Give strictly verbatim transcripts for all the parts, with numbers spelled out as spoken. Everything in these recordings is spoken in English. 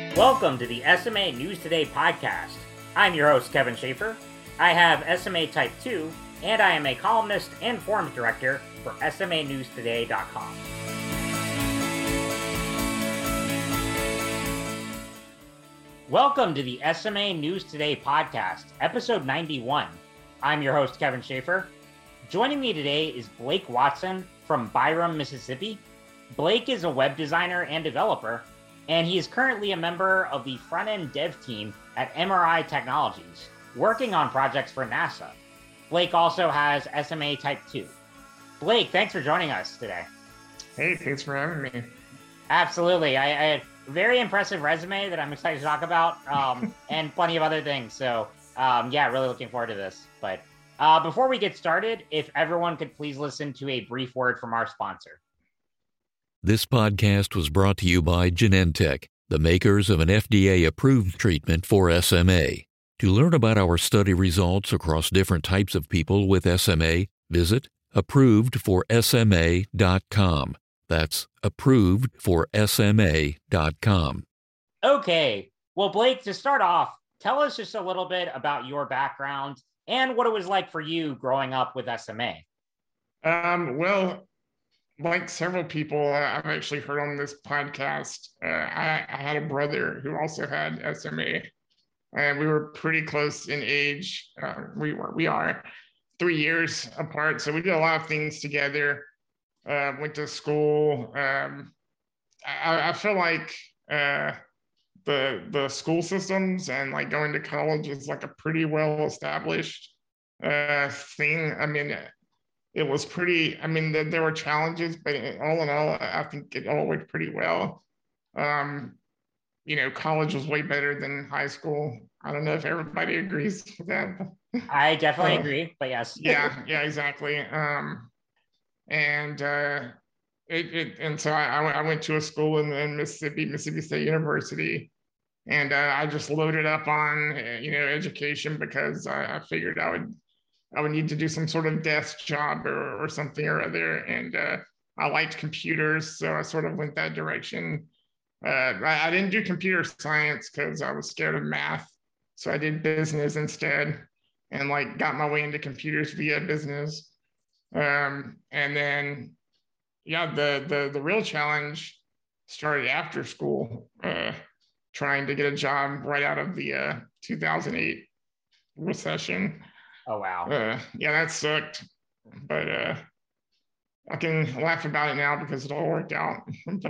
Welcome to the S M A News Today podcast. I'm your host, Kevin Schaefer. I have S M A Type two, and I am a columnist and forums director for S M A news today dot com. Welcome to the S M A News Today podcast, episode ninety-one. I'm your host, Kevin Schaefer. Joining me today is Blake Watson from Byram, Mississippi. Blake is a web designer and developer, and he is currently a member of the front-end dev team at M R I Technologies, working on projects for NASA. Blake also has S M A Type two. Blake, thanks for joining us today. Hey, thanks for having me. Absolutely. I, I had a very impressive resume that I'm excited to talk about, um, and plenty of other things. So, um, yeah, really looking forward to this. But uh, before we get started, if everyone could please listen to a brief word from our sponsor. This podcast was brought to you by Genentech, the makers of an F D A-approved treatment for S M A. To learn about our study results across different types of people with S M A, visit approved for S M A dot com. That's approved for S M A dot com. Okay. Well, Blake, to start off, tell us just a little bit about your background and what it was like for you growing up with S M A. Um, well, like several people I've actually heard on this podcast, uh, I, I had a brother who also had S M A, and we were pretty close in age. Uh, we were, we are three years apart, so we did a lot of things together. Uh, went to school. Um, I, I feel like uh, the the school systems and like going to college is like a pretty well established uh, thing. I mean. It was pretty, I mean, there, there were challenges, but all in all, I think it all went pretty well. Um, you know, college was way better than high school. I don't know if everybody agrees with that. I definitely uh, agree, but yes. yeah, yeah, exactly. Um, and uh, it, it, and so I, I went to a school in, in Mississippi, Mississippi State University, and uh, I just loaded up on, you know, education because I, I figured I would I would need to do some sort of desk job or, or something or other. And uh, I liked computers, so I sort of went that direction. Uh, I, I didn't do computer science because I was scared of math. So I did business instead and like got my way into computers via business. Um, and then, yeah, the, the, the real challenge started after school, uh, trying to get a job right out of the uh, two thousand eight recession. Oh, wow. Uh, yeah, that sucked. But uh, I can laugh about it now because it all worked out.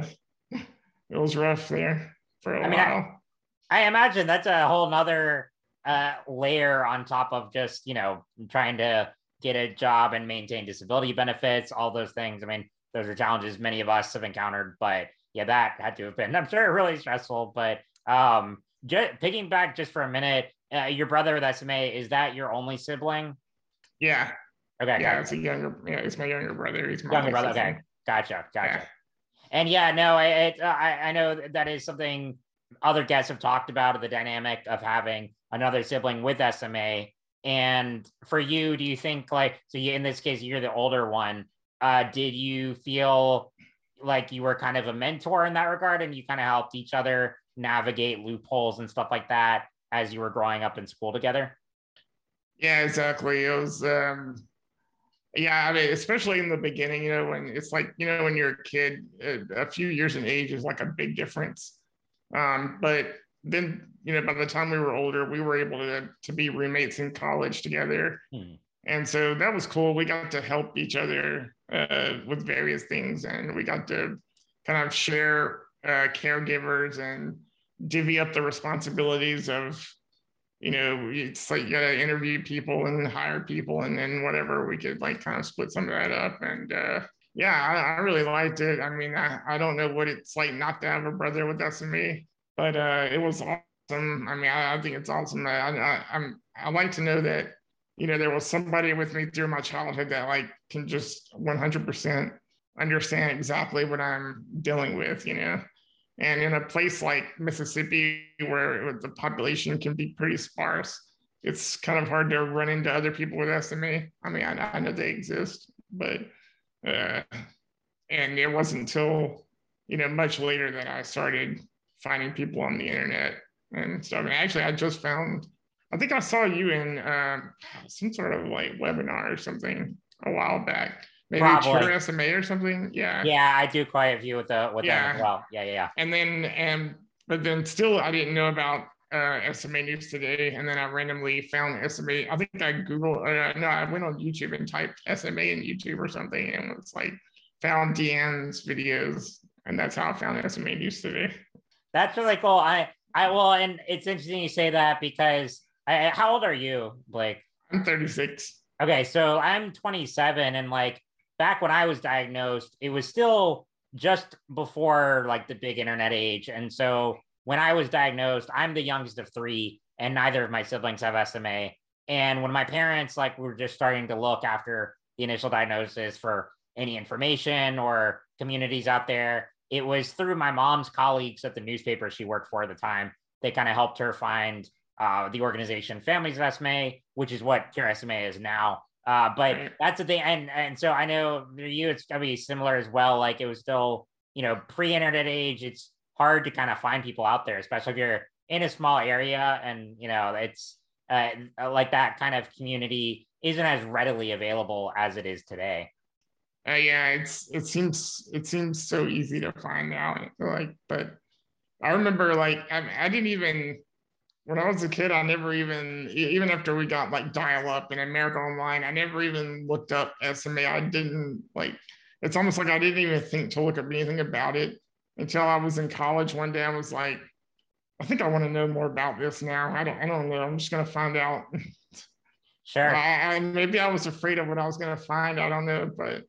It was rough there for a I mean, while. I, I imagine that's a whole nother uh, layer on top of just, you know, trying to get a job and maintain disability benefits, all those things. I mean, those are challenges many of us have encountered, but yeah, that had to have been, I'm sure, really stressful. But um, just, picking back just for a minute, Uh, your brother with S M A, is that your only sibling? Yeah. Okay. Yeah, gotcha. it's a younger, yeah, it's my younger brother. He's my Younger brother. sibling. Okay. Gotcha. Gotcha. Yeah. And yeah, no, it, uh, I, I know that is something other guests have talked about, the dynamic of having another sibling with S M A. And for you, do you think like, so you, in this case, you're the older one. Uh, did you feel like you were kind of a mentor in that regard and you kind of helped each other navigate loopholes and stuff like that as you were growing up in school together? Yeah, exactly. It was, um, yeah, I mean, especially in the beginning, you know, when it's like, you know, when you're a kid, a, a few years in age is like a big difference. Um, but then, you know, by the time we were older, we were able to, to be roommates in college together. Hmm. And so that was cool. We got to help each other uh, with various things, and we got to kind of share uh, caregivers and divvy up the responsibilities of, you know, it's like you gotta interview people and hire people, and then whatever, we could like kind of split some of that up. And uh, yeah, I, I really liked it. I mean, I, I don't know what it's like not to have a brother with S M A, but uh, it was awesome. I mean, I, I think it's awesome. I, I, I'm, I like to know that, you know, there was somebody with me through my childhood that like can just one hundred percent understand exactly what I'm dealing with, you know. And in a place like Mississippi, where the population can be pretty sparse, it's kind of hard to run into other people with S M A. I mean, I, I know they exist, but, uh, and it wasn't until, you know, much later that I started finding people on the internet and stuff. And actually, I just found, I think I saw you in um, some sort of like webinar or something a while back. Maybe Probably. Twitter S M A or something. Yeah. Yeah, I do quite a few with the with them as Yeah. well. Yeah, yeah, yeah. And then, and but then still, I didn't know about uh, S M A News Today, and then I randomly found S M A. I think I Googled, uh, no, I went on YouTube and typed S M A in YouTube or something, and it's like found Deanne's videos, and that's how I found S M A News Today. That's really cool. I I well, and it's interesting you say that because I, how old are you, Blake? I'm thirty-six. Okay, so I'm twenty-seven, and like back when I was diagnosed, it was still just before like the big internet age. And so when I was diagnosed, I'm the youngest of three, and neither of my siblings have S M A. And when my parents like were just starting to look after the initial diagnosis for any information or communities out there, it was through my mom's colleagues at the newspaper she worked for at the time. They kind of helped her find uh, the organization Families of S M A, which is what Cure S M A is now. Uh, but Right. that's the thing. And, and so I know for you, it's going to be similar as well. Like it was still, you know, pre-internet age. It's hard to kind of find people out there, especially if you're in a small area and, you know, it's uh, like that kind of community isn't as readily available as it is today. Uh, yeah, it's it seems it seems so easy to find now. Like, but I remember like I, I didn't even when I was a kid, I never even even after we got like dial up and America Online, I never even looked up S M A. I didn't like. It's almost like I didn't even think to look up anything about it until I was in college. One day, I was like, I think I want to know more about this now. I don't I don't know. I'm just gonna find out. Sure. I, I maybe I was afraid of what I was gonna find. I don't know, but.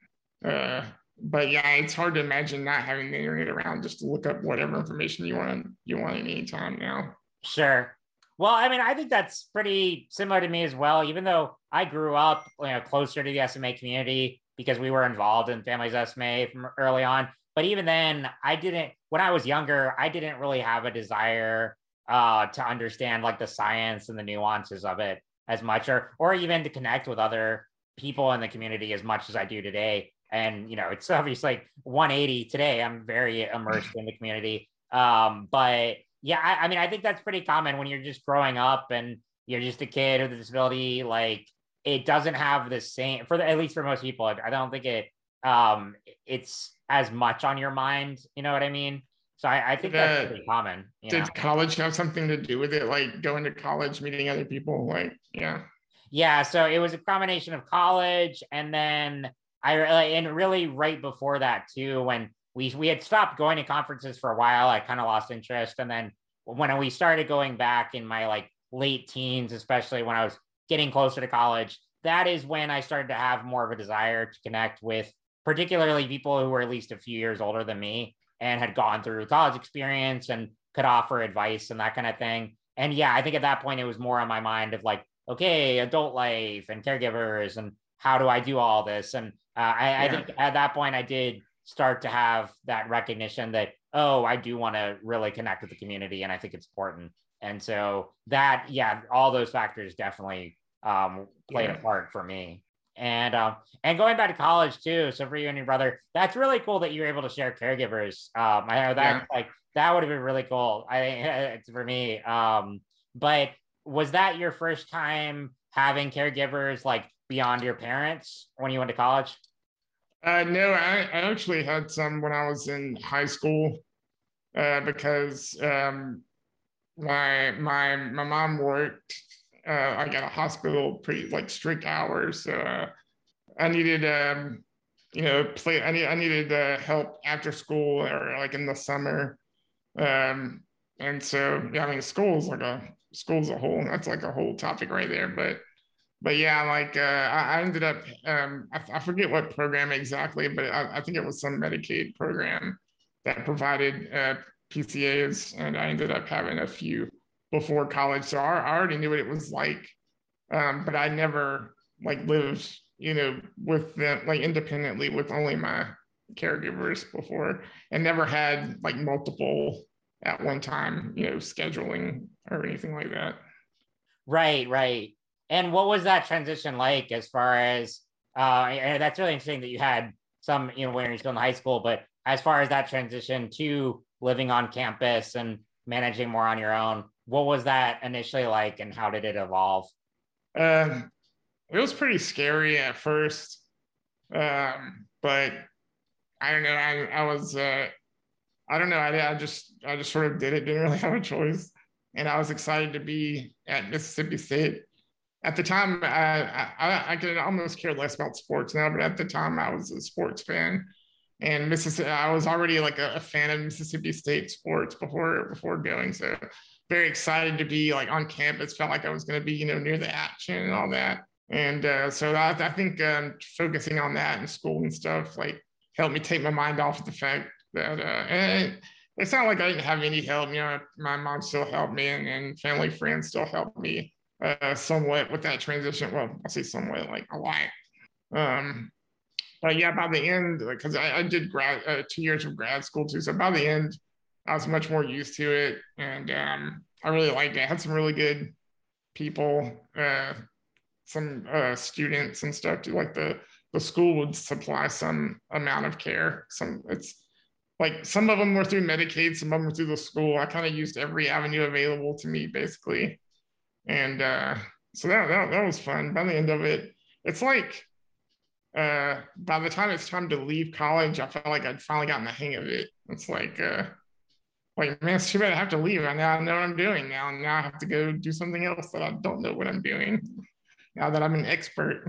Uh, but yeah, it's hard to imagine not having the internet around just to look up whatever information you want you want at any time now. Sure. Well, I mean, I think that's pretty similar to me as well, even though I grew up, you know, closer to the S M A community because we were involved in Families S M A from early on. But even then, I didn't, when I was younger, I didn't really have a desire uh, to understand like the science and the nuances of it as much, or or even to connect with other people in the community as much as I do today. And, you know, it's obviously like one eighty today. I'm very immersed in the community. Um, but yeah, I, I mean, I think that's pretty common when you're just growing up and you're just a kid with a disability. Like it doesn't have the same, for the, at least for most people, I don't think it, um, it's as much on your mind. You know what I mean? So I, I think Did, that's uh, pretty common. You did know? college have something to do with it? Like going to college, meeting other people? Like, yeah. Yeah. So it was a combination of college and then I, and really right before that too, when we, we had stopped going to conferences for a while, I kind of lost interest. And then when we started going back in my like late teens, especially when I was getting closer to college, that is when I started to have more of a desire to connect with particularly people who were at least a few years older than me and had gone through college experience and could offer advice and that kind of thing. And yeah, I think at that point it was more on my mind of like, okay, adult life and caregivers and how do I do all this? And uh, I, yeah. I think at that point I did start to have that recognition that, oh, I do want to really connect with the community and I think it's important. And so that, yeah, all those factors definitely um, played yeah. a part for me. And um, and going back to college too. So for you and your brother, that's really cool that you're able to share caregivers. Um, I know that yeah. like that would have been really cool. I it's for me. Um, but was that your first time having caregivers like beyond your parents when you went to college? Uh, no, I, I actually had some when I was in high school uh, because um, my my my mom worked uh, like at a hospital, pretty like strict hours. So uh, I needed um, you know play. I need I needed uh, help after school or like in the summer. Um, and so yeah, I mean, school's like a school's a whole. That's like a whole topic right there, but. But yeah, like uh, I, I ended up, um, I, I forget what program exactly, but I, I think it was some Medicaid program that provided uh, P C As, and I ended up having a few before college. So I, I already knew what it was like, um, but I never like lived, you know, with them like independently with only my caregivers before, and never had like multiple at one time, you know, scheduling or anything like that. Right, right. And what was that transition like as far as, uh, and that's really interesting that you had some, you know, when you're still in high school, but as far as that transition to living on campus and managing more on your own. What was that initially like, and how did it evolve? Um, it was pretty scary at first, um, but I don't know. I I was uh, I don't know. I, I just I just sort of did it. Didn't really have a choice, and I was excited to be at Mississippi State. At the time, I I, I could almost care less about sports now, but at the time, I was a sports fan, and Mississippi. I was already like a, a fan of Mississippi State sports before before going. So very excited to be like on campus. Felt like I was going to be you know near the action and all that. And uh, so I, I think um, focusing on that in school and stuff like helped me take my mind off of the fact that uh, and it's not like I didn't have any help. You know, my mom still helped me, and, and family friends still helped me uh, somewhat with that transition. Well, I'll say somewhat, like a lot. Um, but yeah, by the end, because I, I did grad uh, two years of grad school too, so by the end, I was much more used to it, and um, I really liked it. I had some really good people, uh, some uh, students and stuff too. Like the the school would supply some amount of care. Some it's like some of them were through Medicaid, some of them were through the school. I kind of used every avenue available to me, basically. And uh, so that, that that was fun. By the end of it, it's like uh, by the time it's time to leave college, I felt like I'd finally gotten the hang of it. It's like uh, like man, it's too bad I have to leave. I now I know what I'm doing now, and now I have to go do something else that I don't know what I'm doing. Now that I'm an expert.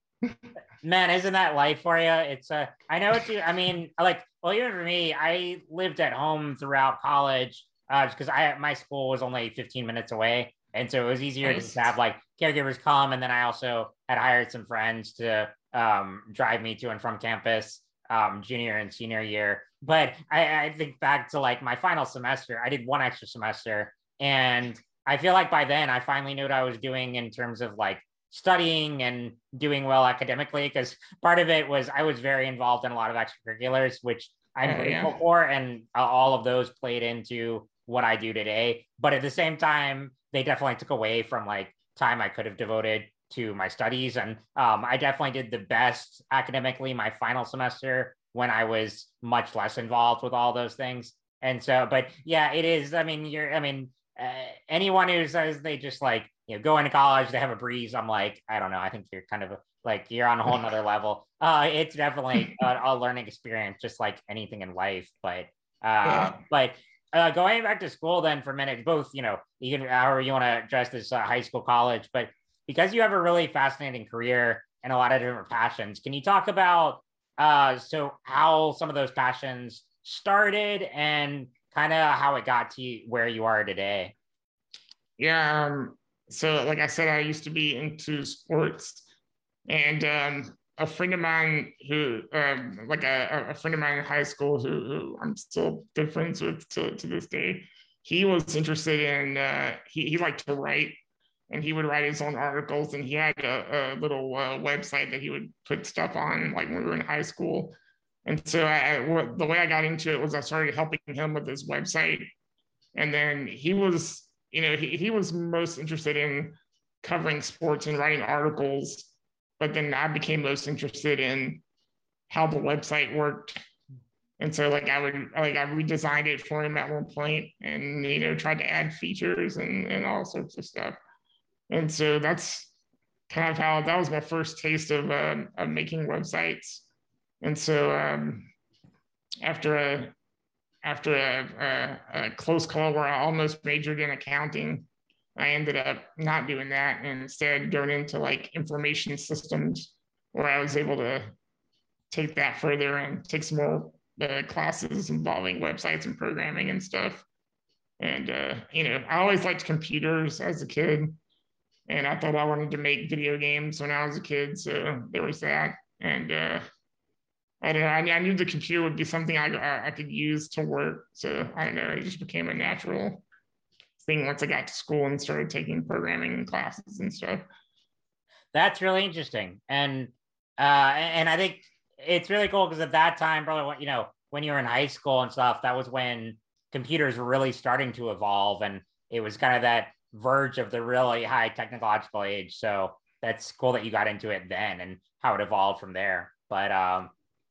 Man, isn't that life for you? It's uh, I know it's you. I mean, like, well, even for me, I lived at home throughout college uh, because I my school was only fifteen minutes away, and so it was easier to just have like caregivers come, and then I also had hired some friends to um, drive me to and from campus um, junior and senior year. But I, I think back to like my final semester, I did one extra semester, and I feel like by then I finally knew what I was doing in terms of like studying and doing well academically, because part of it was I was very involved in a lot of extracurriculars, which I'm Oh, grateful yeah. for, and all of those played into what I do today. But at the same time, they definitely took away from like time I could have devoted to my studies. And um, I definitely did the best academically my final semester when I was much less involved with all those things. And so, but yeah, it is. I mean, you're, I mean, uh, anyone who says they just like, you know, go into college, they have a breeze. I'm like, I don't know. I think you're kind of like, you're on a whole nother level. Uh, it's definitely a, a learning experience, just like anything in life. But, uh, Yeah. but uh, going back to school then for a minute, both, you know, you can, however you want to address this uh, high school, college, but because you have a really fascinating career and a lot of different passions, can you talk about, uh, so how some of those passions started and kind of how it got to you, where you are today? Yeah. Um, so, like I said, I used to be into sports, and um, a friend of mine who, um, like a, a friend of mine in high school who, who I'm still good friends with to, to this day, he was interested in, uh, he, he liked to write, and he would write his own articles, and he had a, a little uh, website that he would put stuff on, like when we were in high school. And so I, what, the way I got into it was I started helping him with his website. And then he was, you know, he, he was most interested in covering sports and writing articles. But then I became most interested in how the website worked. And so like I would like I redesigned it for him at one point and you know tried to add features and, and all sorts of stuff. And so that's kind of how that was my first taste of um, of making websites. And so um, after a after a, a, a close call where I almost majored in accounting, I ended up not doing that and instead going into like information systems where I was able to take that further and take some more uh, classes involving websites and programming and stuff. And, uh, you know, I always liked computers as a kid. And I thought I wanted to make video games when I was a kid. So there was that. And uh, I don't know. I, I knew the computer would be something I, I could use to work. So I don't know. It just became a natural thing once I got to school and started taking programming classes and stuff. That's really interesting. And uh, and I think it's really cool because at that time, probably, you know, when you were in high school and stuff, that was when computers were really starting to evolve, and it was kind of that verge of the really high technological age. So that's cool that you got into it then and how it evolved from there. But um,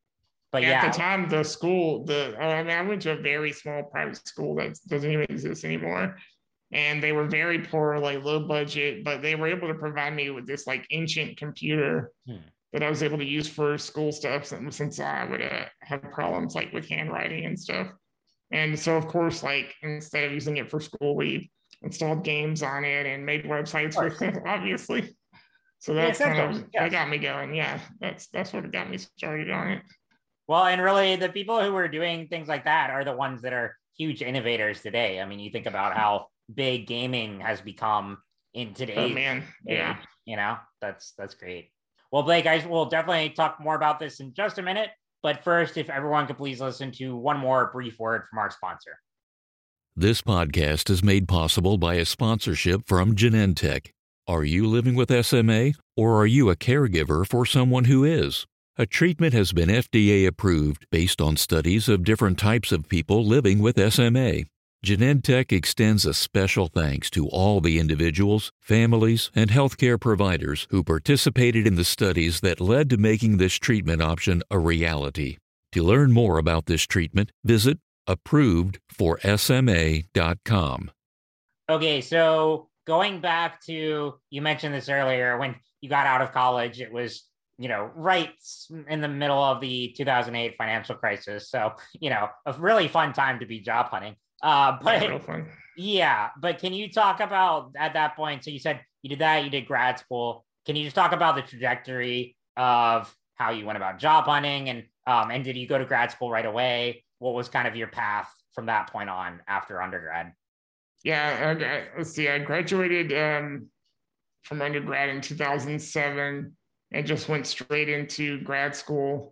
but At the yeah, time, the school, the I mean, I went to a very small private school that doesn't even exist anymore, and they were very poor, like low budget, but they were able to provide me with this like ancient computer hmm. that I was able to use for school stuff since, since I would uh, have problems like with handwriting and stuff. And so, of course, like instead of using it for school, we installed games on it and made Of websites with course, it, obviously. So the that's kind essentials, of that yes. got me going. Yeah, that's that's what got me started on it. Well, and really, the people who are doing things like that are the ones that are huge innovators today. I mean, you think about how big gaming has become in Oh today's man, yeah. age. You know, that's that's great. Well, Blake, guys, we'll definitely talk more about this in just a minute. But first, if everyone could please listen to one more brief word from our sponsor. This podcast is made possible by a sponsorship from Genentech. Are you living with S M A, or are you a caregiver for someone who is? A treatment has been F D A approved based on studies of different types of people living with S M A. Genentech extends a special thanks to all the individuals, families, and healthcare providers who participated in the studies that led to making this treatment option a reality. To learn more about this treatment, visit approved for S M A dot com. Okay, so going back to, you mentioned this earlier, when you got out of college, it was, you know, right in the middle of the two thousand eight financial crisis. So, you know, a really fun time to be job hunting. Uh, Yeah, but real fun. yeah, but can you talk about at that point? So you said you did that, you did grad school. Can you just talk about the trajectory of how you went about job hunting, and um, and did you go to grad school right away? What was kind of your path from that point on after undergrad? Yeah, I, I, let's see. I graduated um, from undergrad in two thousand seven and just went straight into grad school.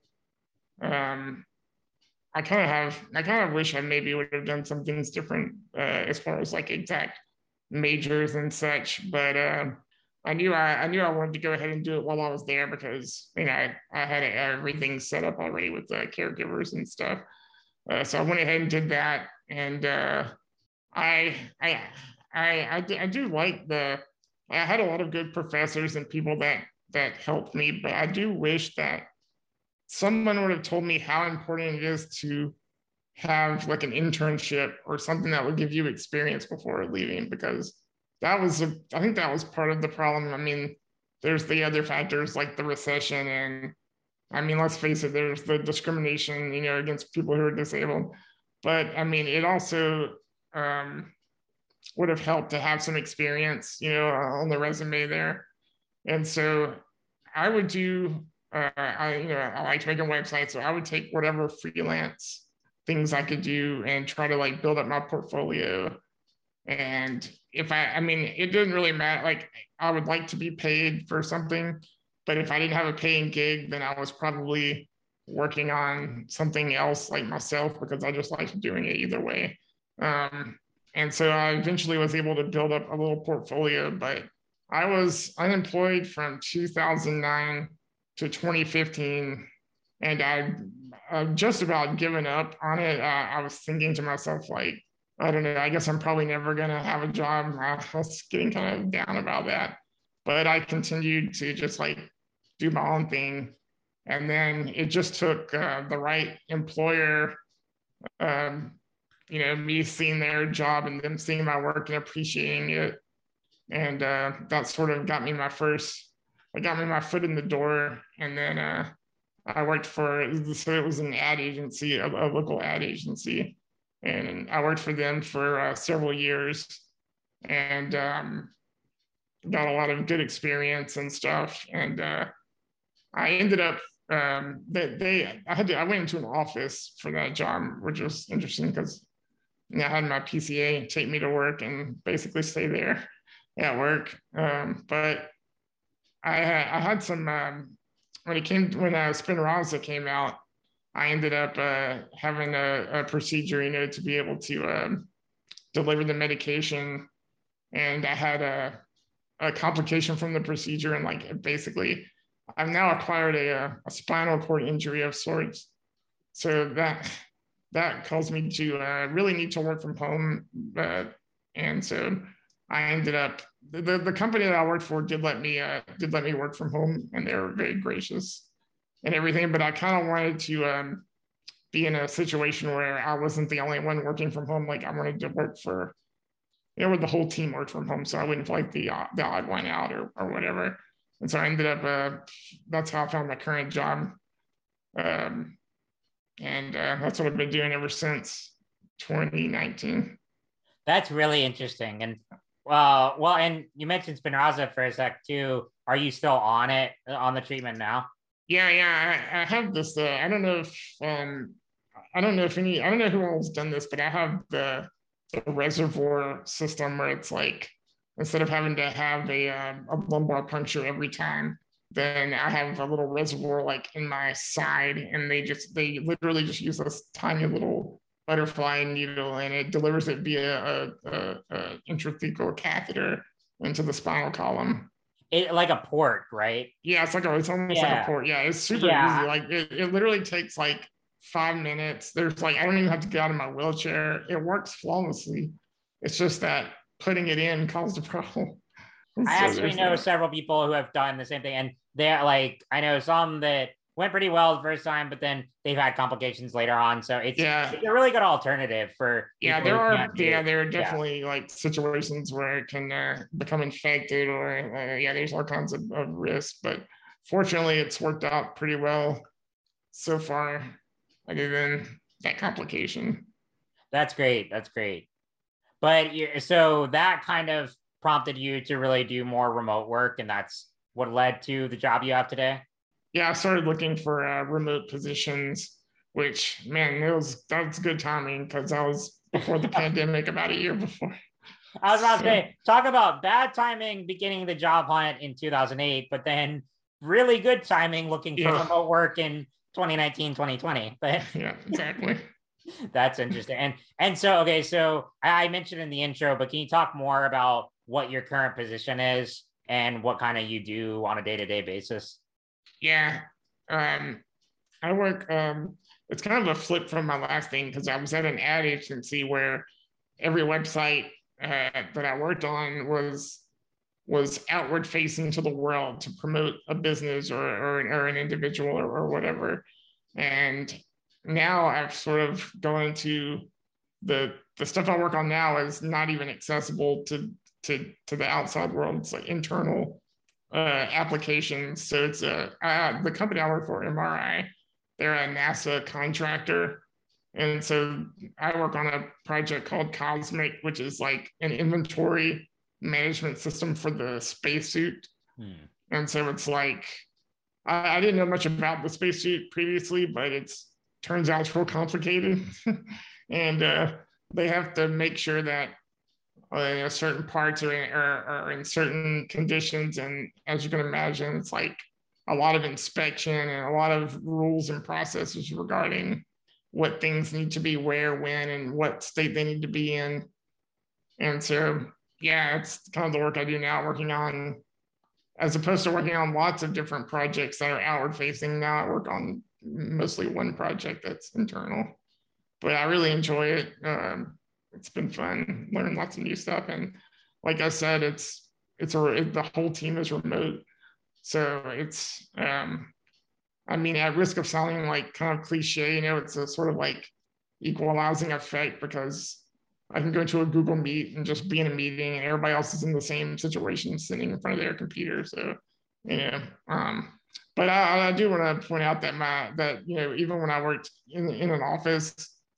Um, I kind of have, I kind of wish I maybe would have done some things different uh, as far as like exact majors and such, but uh, I knew I, I knew I wanted to go ahead and do it while I was there because you know I, I had everything set up already with the caregivers and stuff. Uh, so I went ahead and did that, and uh, I I I I do, I do like the. I had a lot of good professors and people that that helped me, but I do wish that someone would have told me how important it is to have like an internship or something that would give you experience before leaving, because that was a, I think that was part of the problem. I mean, there's the other factors like the recession, and I mean, let's face it, there's the discrimination, you know, against people who are disabled. But I mean, it also um, would have helped to have some experience, you know, on the resume there. And so I would do, uh, I, you know, I like making websites, so I would take whatever freelance things I could do and try to like build up my portfolio. And if I, I mean, it doesn't really matter. Like, I would like to be paid for something, but if I didn't have a paying gig, then I was probably working on something else like myself because I just liked doing it either way. Um, and so I eventually was able to build up a little portfolio, but I was unemployed from two thousand nine to twenty fifteen, and I I've just about given up on it. Uh, I was thinking to myself, like, I don't know, I guess I'm probably never going to have a job. I was getting kind of down about that. But I continued to just like do my own thing. And then it just took uh, the right employer, um, you know, me seeing their job and them seeing my work and appreciating it. And uh, that sort of got me my first, it got me my foot in the door. And then uh, I worked for, so it was an ad agency, a, a local ad agency. And I worked for them for uh, several years and um, got a lot of good experience and stuff. And uh, I ended up, um, they, they, I had to, I went into an office for that job, which was interesting because you know, I had my P C A take me to work and basically stay there at work. Um, but I, I had some, um, when it came, when uh, Spinraza came out, I ended up uh, having a, a procedure, you know, to be able to um, deliver the medication. And I had a, a complication from the procedure. And like, basically, I've now acquired a, a spinal cord injury of sorts. So that, that caused me to uh, really need to work from home. Uh, and so I ended up, the, the company that I worked for did let me, uh, did let me work from home, and they were very gracious. and everything, but I kind of wanted to um, be in a situation where I wasn't the only one working from home. Like I wanted to work for, you know, where the whole team worked from home, so I wouldn't feel like the uh, the odd one out or or whatever. And so I ended up. Uh, that's how I found my current job, um, and uh, that's what I've been doing ever since twenty nineteen. That's really interesting. And uh, well, and you mentioned Spinraza for a sec too. Are you still on it on the treatment now? Yeah, yeah. I, I have this. Uh, I don't know if um, I don't know if any. I don't know who else done this, but I have the the reservoir system where it's like instead of having to have a um, a lumbar puncture every time, then I have a little reservoir like in my side, and they just they literally just use this tiny little butterfly needle, and it delivers it via a, a, a intrathecal catheter into the spinal column. It like a port, right? Yeah, it's like a, it's almost like a Yeah. port. Yeah, it's super easy. Yeah. Like it, it literally takes like five minutes. There's like I don't even have to get out of my wheelchair. It works flawlessly. It's just that putting it in caused a problem. I So actually there's know that. several people who have done the same thing, and they're like, I know some that went pretty well the first time, but then they've had complications later on. So it's Yeah, it's a really good alternative for yeah. people There who are can't yeah do. there are Yeah, definitely like situations where it can uh, become infected or uh, yeah. There's all kinds of, of risks, but fortunately, it's worked out pretty well so far, other than that complication. that's great. That's great. But you- so that kind of prompted you to really do more remote work, and that's what led to the job you have today. Yeah, I started looking for uh, remote positions, which man, it was that was good timing because I was before the pandemic, about a year before. I was about to So say, talk about bad timing beginning the job hunt in two thousand eight, but then really good timing looking for yeah, remote work in twenty nineteen, twenty twenty. But yeah, exactly. that's interesting. And and so okay, so I mentioned in the intro, but can you talk more about what your current position is and what kind of you do on a day-to-day basis? Yeah, um, I work. Um, it's kind of a flip from my last thing because I was at an ad agency where every website uh, that I worked on was was outward facing to the world to promote a business or or, or an individual or, or whatever. And now I've sort of gone into the the stuff I work on now is not even accessible to to to the outside world. It's like internal uh, applications. So it's a uh, the company I work for, M R I. They're a NASA contractor, and so I work on a project called Cosmic, which is like an inventory management system for the spacesuit. Hmm. And so it's like I, I didn't know much about the spacesuit previously, but it's turns out it's real complicated, and uh, they have to make sure that uh, you know, certain parts are in, are, are in certain conditions, and as you can imagine, it's like a lot of inspection and a lot of rules and processes regarding what things need to be where, when, and what state they need to be in. And so, yeah, it's kind of the work I do now, working on as opposed to working on lots of different projects that are outward facing. Now I work on mostly one project that's internal, but I really enjoy it. Um, it's been fun, learning lots of new stuff, and like I said, it's it's a it, the whole team is remote, so it's um, I mean, at risk of sounding like kind of cliche, you know, it's a sort of like equalizing effect because I can go to a Google Meet and just be in a meeting and everybody else is in the same situation sitting in front of their computer. So, you know, um, but I, I do want to point out that my, that, you know, even when I worked in, in an office,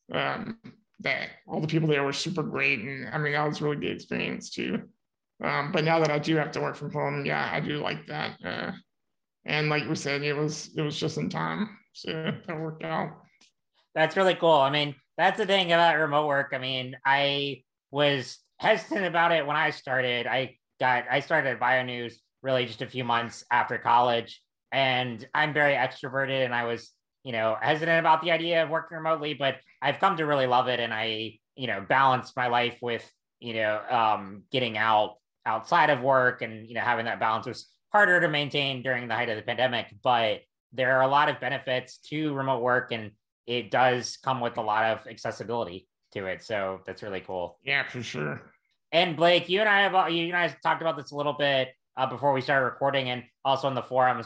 um, that all the people there were super great. And I mean, that was a really good experience too. Um, but now that I do have to work from home, yeah, I do like that. Uh, and like we said, it was, it was just in time. So that worked out. That's really cool. I mean, that's the thing about remote work. I mean, I was hesitant about it when I started. I got I started at BioNews really just a few months after college, and I'm very extroverted, and I was, you know, hesitant about the idea of working remotely, but I've come to really love it, and I, you know, balance my life with, you know, um, getting out outside of work, and you know, having that balance was harder to maintain during the height of the pandemic, but there are a lot of benefits to remote work, and it does come with a lot of accessibility to it. So that's really cool. Yeah, for sure. And Blake, you and I have you and I talked about this a little bit uh, before we started recording, and also in the forums. But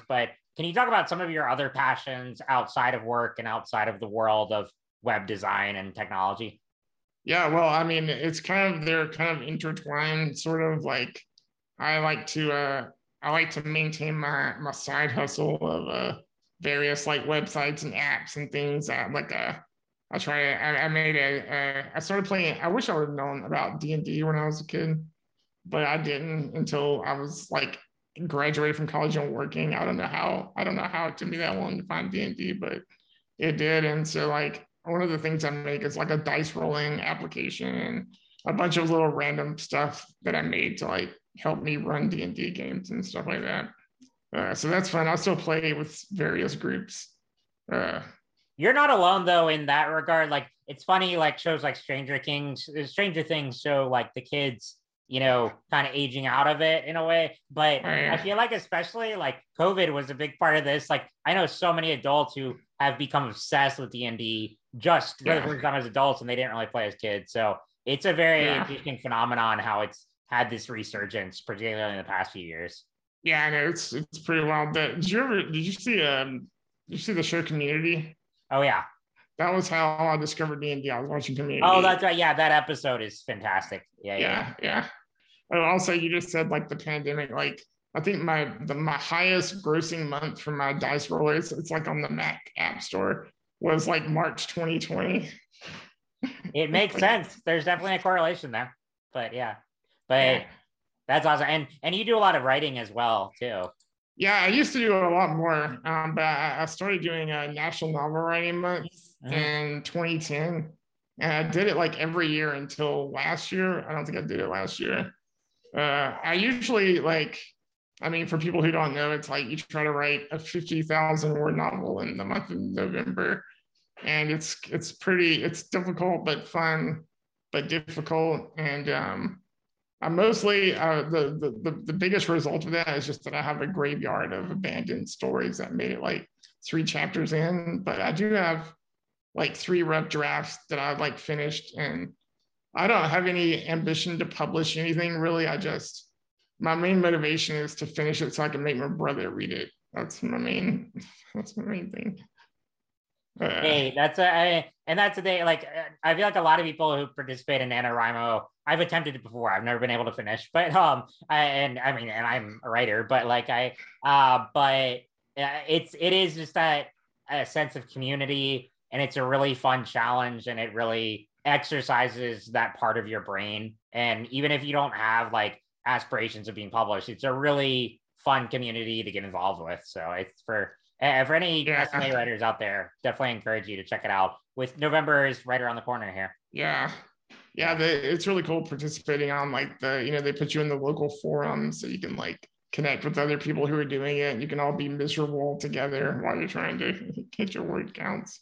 can you talk about some of your other passions outside of work and outside of the world of web design and technology? Yeah, well, I mean, it's kind of they're kind of intertwined, sort of like I like to uh I like to maintain my my side hustle of uh various like websites and apps and things. I, like uh I try to I, I made a uh, I started playing. I wish I would have known about D and D when I was a kid, but I didn't until I was like graduated from college and working. I don't know how I don't know how it took me that long to find D and D, but it did. And so like one of the things I make is like a dice rolling application and a bunch of little random stuff that I made to like help me run D and D games and stuff like that. Uh, so that's fun. I still play with various groups. Uh, You're not alone though in that regard. Like it's funny, like shows like Stranger Things, Stranger Things show like the kids, you know, kind of aging out of it in a way. But I feel like especially like COVID was a big part of this. Like I know so many adults who have become obsessed with D and D just for Yeah. the first time as adults, and they didn't really play as kids. So it's a very Yeah. interesting phenomenon how it's had this resurgence, particularly in the past few years. Yeah, I know it's it's pretty wild. That did you ever did you see um did you see the show Community? Oh yeah. That was how I discovered D and D. I was watching Community. Oh, that's right. Yeah, that episode is fantastic. Yeah, yeah. Yeah, yeah. Also, you just said like the pandemic. Like I think my the my highest grossing month for my dice rollers, it's like on the Mac App Store, was like March twenty twenty. It makes sense. There's definitely a correlation there. But yeah. But Yeah. that's awesome. And and you do a lot of writing as well, too. Yeah, I used to do a lot more, um, but I, I started doing a National Novel Writing Month Mhm. in twenty ten, and I did it like every year until last year. I don't think I did it last year. Uh, I usually like, I mean, for people who don't know, it's like you try to write a fifty thousand word novel in the month of November, and it's it's pretty, it's difficult but fun, but difficult, and um, I mostly uh, the, the the the biggest result of that is just that I have a graveyard of abandoned stories that made it like three chapters in, but I do have like three rough drafts that I've like finished, and I don't have any ambition to publish anything really. I just my main motivation is to finish it so I can make my brother read it. That's my main that's my main thing. Uh, Hey, that's a, I, and that's a day. Like uh, I feel like a lot of people who participate in NaNoWriMo, I've attempted it before. I've never been able to finish, but um, I, and I mean, and I'm a writer, but like I, uh, but uh, it's it is just that a sense of community, and it's a really fun challenge, and it really exercises that part of your brain. And even if you don't have like aspirations of being published, it's a really fun community to get involved with. So it's for and for any Yeah. S M A writers out there, definitely encourage you to check it out. With November is right around the corner here. Yeah. Yeah, the, it's really cool participating on like the, you know, they put you in the local forums so you can like connect with other people who are doing it. You can all be miserable together while you're trying to get your word counts.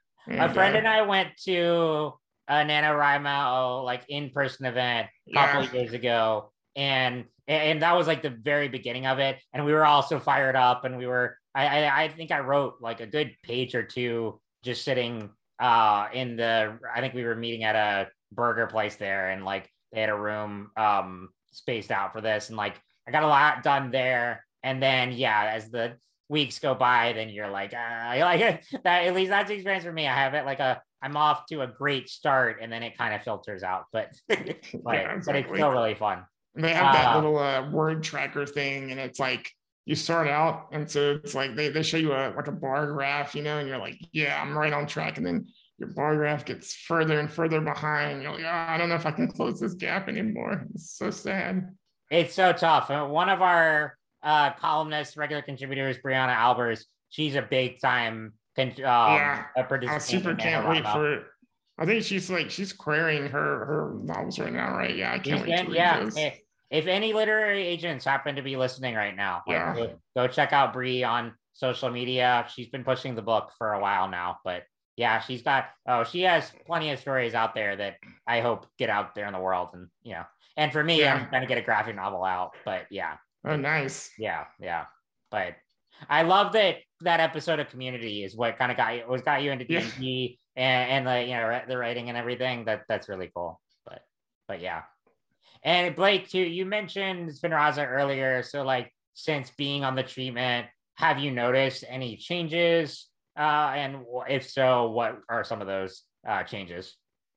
A And, friend uh, and I went to a NaNoWriMo like in-person event a couple Yeah. years ago, and and that was like the very beginning of it. And we were all so fired up, and we were I I, I think I wrote like a good page or two just sitting uh in the I think we were meeting at a burger place there, and like they had a room um spaced out for this, and like I got a lot done there. And then yeah, as the weeks go by, then you're like, uh, I like it. That at least that's the experience for me. I have it like a I'm off to a great start, and then it kind of filters out, but but, Yeah, but it's exactly. still really fun. They have that Uh, little uh, word tracker thing, and it's like you start out, and so it's like they, they show you a like a bar graph, you know, and you're like, yeah, I'm right on track, and then your bar graph gets further and further behind. You're like, oh, I don't know if I can close this gap anymore. It's so sad. it's so tough. Uh, One of our uh, columnists, regular contributors, Brianna Albers, she's a big time con- um, Yeah, a I participant super in can't wait NaNoWriMo. for it. I think she's like she's querying her her novels right now, right? Yeah, I can't She's wait to been, read yeah. those. If, if any literary agents happen to be listening right now, like Yeah. go, go check out Bree on social media. She's been pushing the book for a while now, but yeah, she's got oh, she has plenty of stories out there that I hope get out there in the world, and you know, and for me, Yeah. I'm trying to get a graphic novel out, but yeah, Oh, nice. yeah, yeah. But I love that that episode of Community is what kind of got you was got you into D Yeah. and D and and the you know the writing and everything. That that's really cool. But but yeah. And Blake, too, you mentioned Spinraza earlier. So like since being on the treatment, have you noticed any changes? Uh, and if so, what are some of those uh, changes?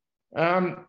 Um,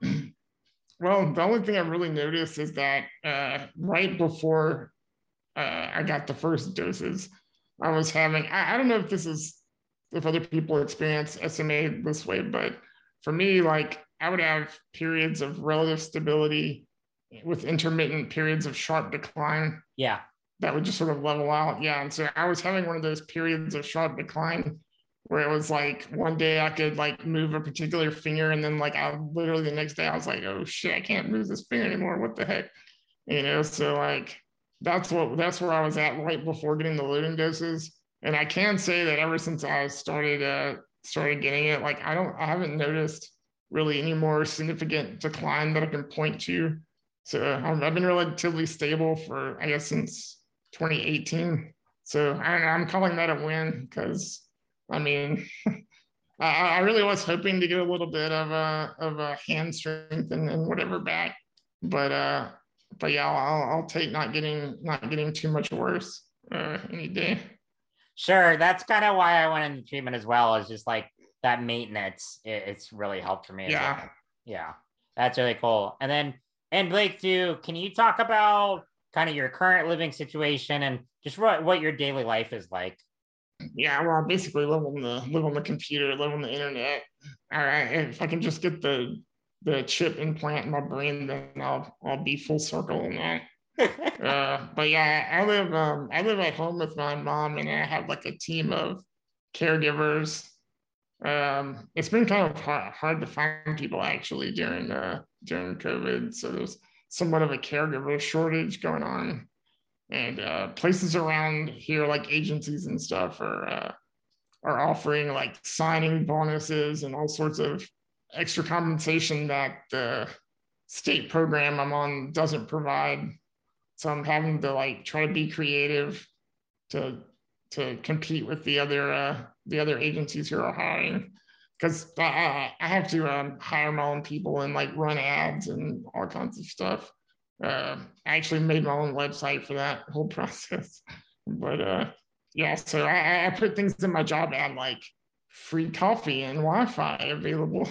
well, the only thing I've really noticed is that uh, right before uh, I got the first doses, I was having, I, I don't know if this is, if other people experience S M A this way, but for me, like I would have periods of relative stability with intermittent periods of sharp decline. Yeah. That would just sort of level out. Yeah. And so I was having one of those periods of sharp decline where it was like one day I could like move a particular finger, and then like I literally the next day I was like, oh shit, I can't move this finger anymore. What the heck? You know, so like that's what that's where I was at right before getting the loading doses. And I can say that ever since I started uh started getting it, like I don't I haven't noticed really any more significant decline that I can point to. So um, I've been relatively stable for I guess since twenty eighteen. So I, I'm calling that a win because I mean I, I really was hoping to get a little bit of a of a hand strength and, and whatever back, but uh, but yeah, I'll I'll take not getting not getting too much worse uh, any day. Sure, that's kind of why I went into treatment as well. Is just like that maintenance. It, it's really helped for me as Yeah. well. Yeah, that's really cool. And then, and Blake, too, can you talk about kind of your current living situation and just what what your daily life is like? Yeah, well, I basically live on the live on the computer, live on the internet. All right, if I can just get the the chip implant in my brain, then I'll I'll be full circle on that. Uh, but yeah, I live um I live at home with my mom, and I have like a team of caregivers. Um, it's been kind of hard, hard to find people actually during uh during COVID, so there's somewhat of a caregiver shortage going on, and uh, places around here like agencies and stuff are uh, are offering like signing bonuses and all sorts of extra compensation that the state program I'm on doesn't provide. So I'm having to like try to be creative to to compete with the other uh, the other agencies who are hiring, because I, I have to um, hire my own people and like run ads and all kinds of stuff. Uh, I actually made my own website for that whole process, but uh, yeah. So I, I put things in my job ad like free coffee and Wi-Fi available.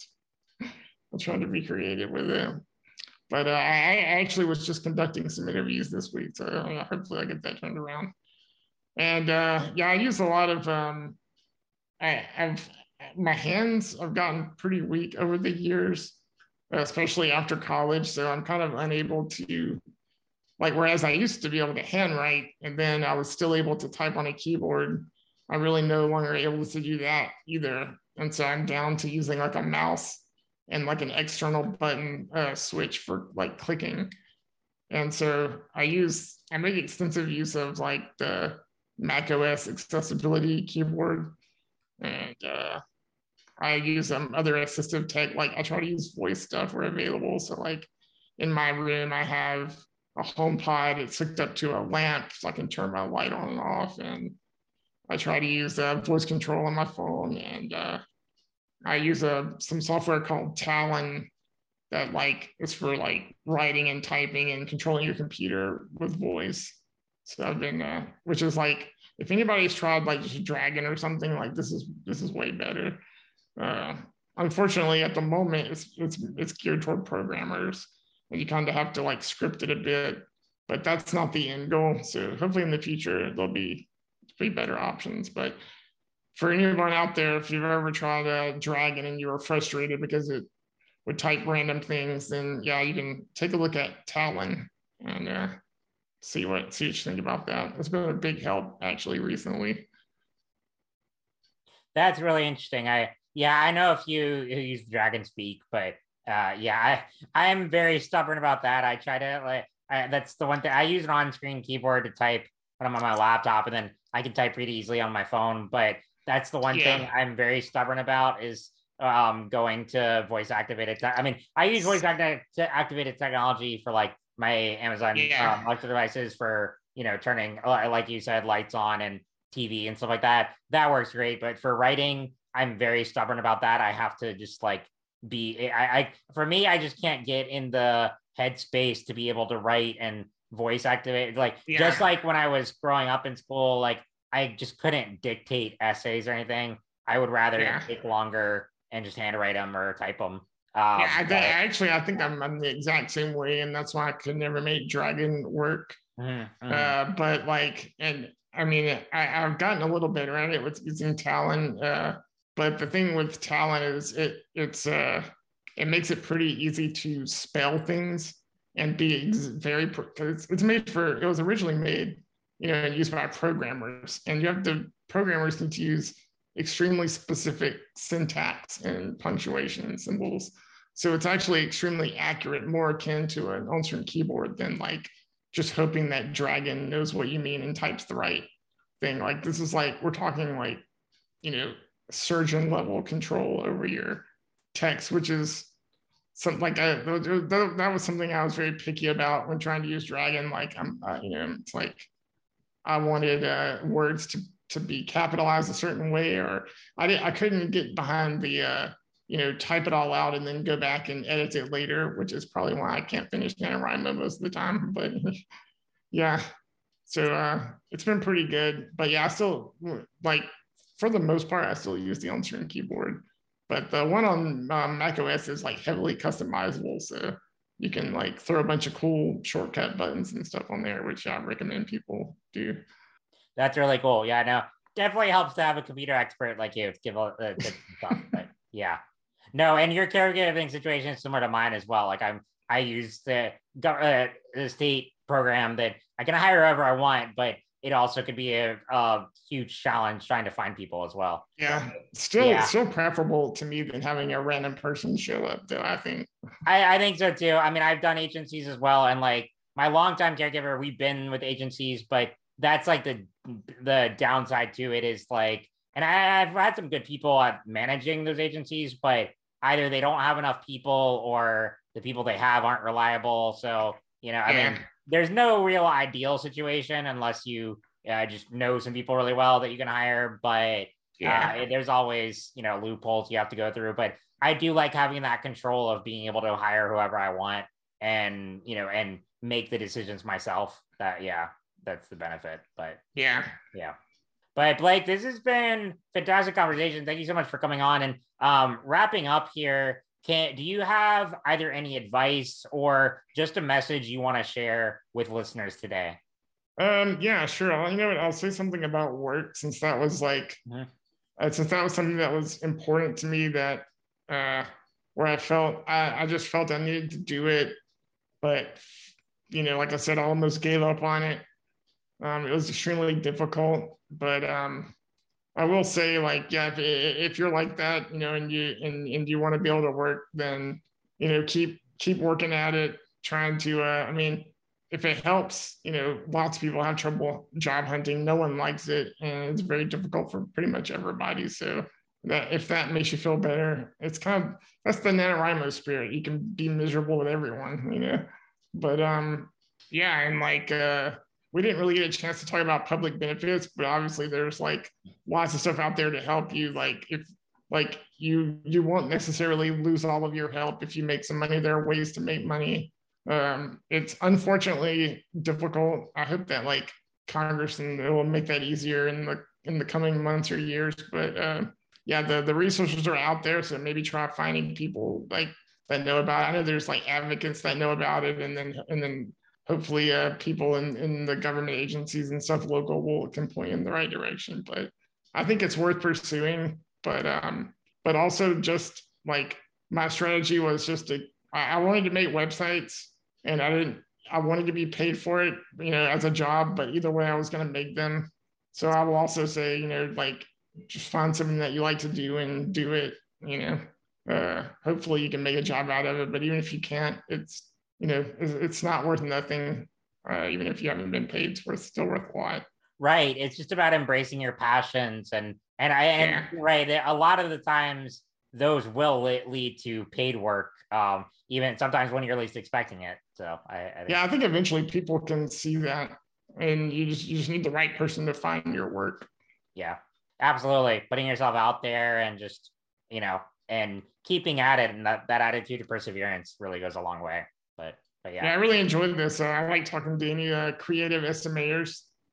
I'm trying to be creative with it. But uh, I, I actually was just conducting some interviews this week, so uh, hopefully I get that turned around. And uh, yeah, I use a lot of. Um, I, I've my hands have gotten pretty weak over the years, especially after college. So I'm kind of unable to like. Whereas I used to be able to handwrite, and then I was still able to type on a keyboard. I'm really no longer able to do that either, and so I'm down to using like a mouse and like an external button uh, switch for like clicking. And so I use I make extensive use of like the Mac O S accessibility keyboard, and uh, I use um, other assistive tech. Like I try to use voice stuff where available. So like in my room, I have a home pod. It's hooked up to a lamp, so I can turn my light on and off. And I try to use uh, voice control on my phone, and uh, I use a uh, some software called Talon that like is for like writing and typing and controlling your computer with voice. So I've been, uh, which is like, if anybody's tried like just Dragon or something, like this is this is way better. Uh, Unfortunately, at the moment, it's it's it's geared toward programmers, and you kind of have to like script it a bit. But that's not the end goal. So hopefully in the future there'll be be better options. But for anyone out there, if you've ever tried a Dragon and you were frustrated because it would type random things, then yeah, you can take a look at Talon and uh, see what see what you think about that. It's been a big help actually recently. That's really interesting. I yeah, I know a few who use Dragon Speak, but uh, yeah, I I'm very stubborn about that. I try to like I, that's the one thing I use an on-screen keyboard to type when I'm on my laptop, and then I can type pretty easily on my phone. But that's the one Yeah. thing I'm very stubborn about is um, going to voice activated. Te- I mean, I use voice acti- activated technology for like my Amazon Yeah. um, Alexa devices for you know turning like you said lights on and T V and stuff like that. That works great. But for writing, I'm very stubborn about that. I have to just like be, I, I for me, I just can't get in the headspace to be able to write and voice activate. Like, Yeah. just like when I was growing up in school, like I just couldn't dictate essays or anything. I would rather Yeah. take longer and just handwrite them or type them. Yeah, Um, I but- think actually I think I'm, I'm the exact same way, and that's why I could never make Dragon work. Mhm, mhm. Uh, but like, and I mean, I, I've gotten a little better at it with using Talon. Uh, but the thing with Talon is it it's uh it makes it pretty easy to spell things and be ex- very because it's made for it was originally made, you know, and used by programmers, and you have to programmers need to use extremely specific syntax and punctuation and symbols. So it's actually extremely accurate, more akin to an on-screen keyboard than like just hoping that Dragon knows what you mean and types the right thing. Like this is like we're talking like, you know, surgeon level control over your text, which is something like I, that, that was something I was very picky about when trying to use Dragon. Like I'm, uh, you know, it's like I wanted uh, words to to be capitalized a certain way, or I didn't, I couldn't get behind the, uh, you know, type it all out and then go back and edit it later, which is probably why I can't finish NaNoWriMo most of the time. But yeah, so uh, it's been pretty good. But yeah, I still like for the most part, I still use the on-screen keyboard. But the one on um, macOS is like heavily customizable, so you can like throw a bunch of cool shortcut buttons and stuff on there, which I recommend people do. That's really cool. Yeah, no, definitely helps to have a computer expert like you to give all the tips and stuff. But yeah, no, and your caregiving situation is similar to mine as well. Like I'm, I use the uh, the state program that I can hire whoever I want, but it also could be a, a huge challenge trying to find people as well. Yeah, still, Yeah. still preferable to me than having a random person show up, though. I think. I, I think so too. I mean, I've done agencies as well, and like my longtime caregiver, we've been with agencies, but that's like the the downside to it is like, and I, I've had some good people at managing those agencies, but either they don't have enough people or the people they have aren't reliable. So, you know, I Yeah. mean, there's no real ideal situation unless you uh, just know some people really well that you can hire, but Yeah. uh, there's always, you know, loopholes you have to go through. But I do like having that control of being able to hire whoever I want and, you know, and make the decisions myself. That, yeah, that's the benefit. But Yeah. yeah. But Blake, this has been fantastic conversation. Thank you so much for coming on. And um, wrapping up here, can do you have either any advice or just a message you want to share with listeners today? Um. Yeah. Sure. I'll, you know what? I'll say something about work since that was like, Mhm. uh, since that was something that was important to me. That uh, where I felt I, I just felt I needed to do it, but you know, like I said, I almost gave up on it. Um, it was extremely difficult, but um, I will say, like, yeah, if, if you're like that, you know, and you and, and you want to be able to work, then you know, keep keep working at it, trying to. Uh, I mean, if it helps, you know, lots of people have trouble job hunting. No one likes it, and it's very difficult for pretty much everybody. So that if that makes you feel better, it's kind of that's the NaNoWriMo spirit. You can be miserable with everyone, you know. But um, yeah, and like uh we didn't really get a chance to talk about public benefits, but obviously there's like lots of stuff out there to help you. Like if like you you won't necessarily lose all of your help if you make some money. There are ways to make money. Um, it's unfortunately difficult. I hope that like Congress and it will make that easier in the in the coming months or years. But uh, yeah, the the resources are out there, so maybe try finding people like that know about it. I know there's like advocates that know about it, and then and then hopefully uh, people in, in the government agencies and stuff local will can point in the right direction. But I think it's worth pursuing. But um, but also just like my strategy was just to I, I wanted to make websites, and I didn't I wanted to be paid for it, you know, as a job. But either way, I was going to make them. So I will also say, you know, like just find something that you like to do and do it. You know, uh, hopefully you can make a job out of it. But even if you can't, it's you know, it's not worth nothing. Uh, even if you haven't been paid, it's worth still worth a lot. Right. It's just about embracing your passions and and I and Yeah. right. A lot of the times those will le- lead to paid work. Um, even sometimes when you're least expecting it. So I, I think, Yeah, I think eventually people can see that, and you just you just need the right person to find your work. yeah, absolutely. Putting yourself out there and just you know and keeping at it, and that that attitude of perseverance really goes a long way. But but yeah, Yeah, I really enjoyed this. Uh, I like talking to any uh, creative estimators.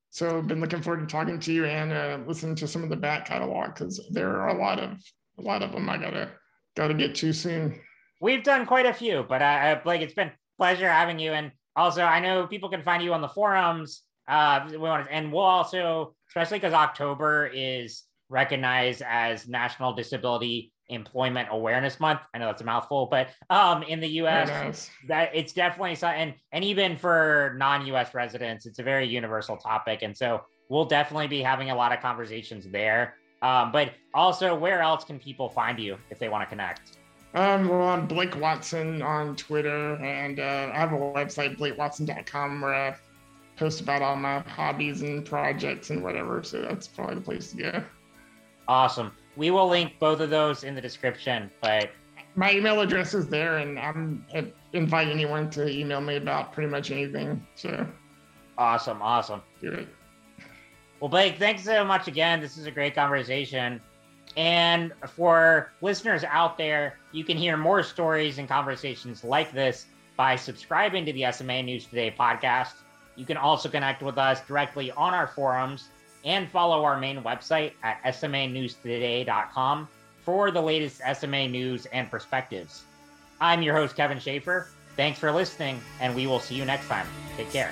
So I've been looking forward to talking to you and uh, listening to some of the back catalog, because there are a lot of a lot of them I gotta gotta get to soon. We've done quite a few, but uh, Blake, it's been a pleasure having you. And also, I know people can find you on the forums. Uh, we want to, and we'll also, especially because October is recognized as National Disability Employment Awareness Month. I know that's a mouthful, but um, in the U S, nice. that it's definitely so, and and even for non-U S residents, it's a very universal topic, and so we'll definitely be having a lot of conversations there. Um, but also, where else can people find you if they want to connect? Um, well, I'm Blake Watson on Twitter, and uh, I have a website, blake watson dot com, where I post about all my hobbies and projects and whatever. So that's probably the place to go. Awesome. We will link both of those in the description, but my email address is there, and I'm I invite anyone to email me about pretty much anything. So awesome, awesome. Good. Well, Blake, thanks so much again. This is a great conversation. And for listeners out there, you can hear more stories and conversations like this by subscribing to the S M A News Today podcast. You can also connect with us directly on our forums and follow our main website at S M A news today dot com for the latest S M A news and perspectives. I'm your host, Kevin Schaefer. Thanks for listening, and we will see you next time. Take care.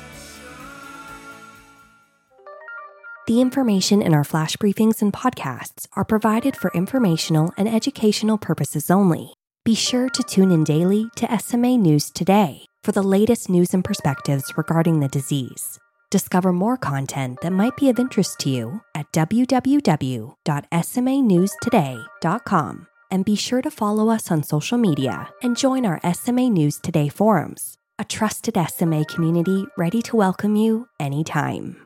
The information in our flash briefings and podcasts are provided for informational and educational purposes only. Be sure to tune in daily to S M A News Today for the latest news and perspectives regarding the disease. Discover more content that might be of interest to you at w w w dot s m a news today dot com, and be sure to follow us on social media and join our S M A News Today forums, a trusted S M A community ready to welcome you anytime.